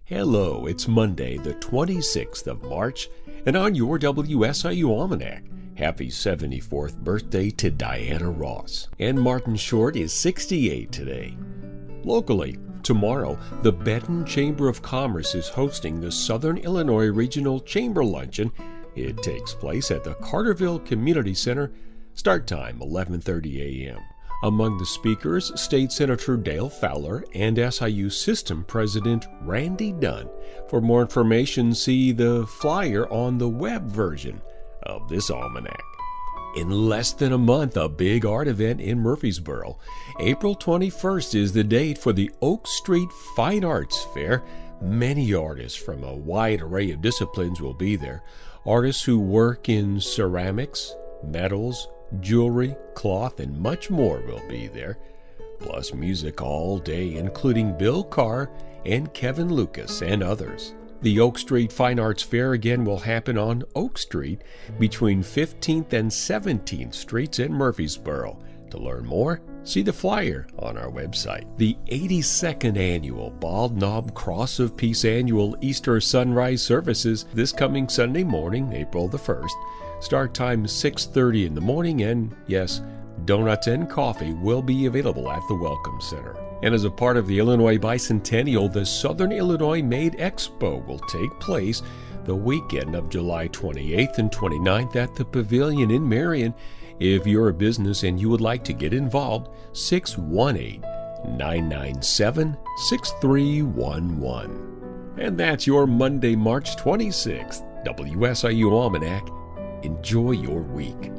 Hello, it's Monday, the 26th of March, and on your WSIU Almanac, happy 74th birthday to Diana Ross. And Martin Short is 68 today. Locally, tomorrow, the Benton Chamber of Commerce is hosting the Southern Illinois Regional Chamber Luncheon. It takes place at the Carterville Community Center. Start time 11:30 a.m. Among the speakers, State Senator Dale Fowler and SIU System President Randy Dunn. For more information, see the flyer on the web version of this almanac. In less than a month, a big art event in Murfreesboro. April 21st is the date for the Oak Street Fine Arts Fair. Many artists from a wide array of disciplines will be there. Artists who work in ceramics, metals, jewelry, cloth, and much more will be there. Plus music all day, including Bill Carr and Kevin Lucas and others. The Oak Street Fine Arts Fair again will happen on Oak Street between 15th and 17th Streets in Murfreesboro. To learn more, see the flyer on our website. The 82nd annual Bald Knob Cross of Peace annual Easter sunrise services this coming Sunday morning, April the 1st. Start time 6:30 in the morning, and yes, donuts and coffee will be available at the Welcome Center. And as a part of the Illinois Bicentennial, the Southern Illinois Made Expo will take place the weekend of July 28th and 29th at the Pavilion in Marion. If you're a business and you would like to get involved, 618-997-6311. And that's your Monday, March 26th, WSIU Almanac. Enjoy your week.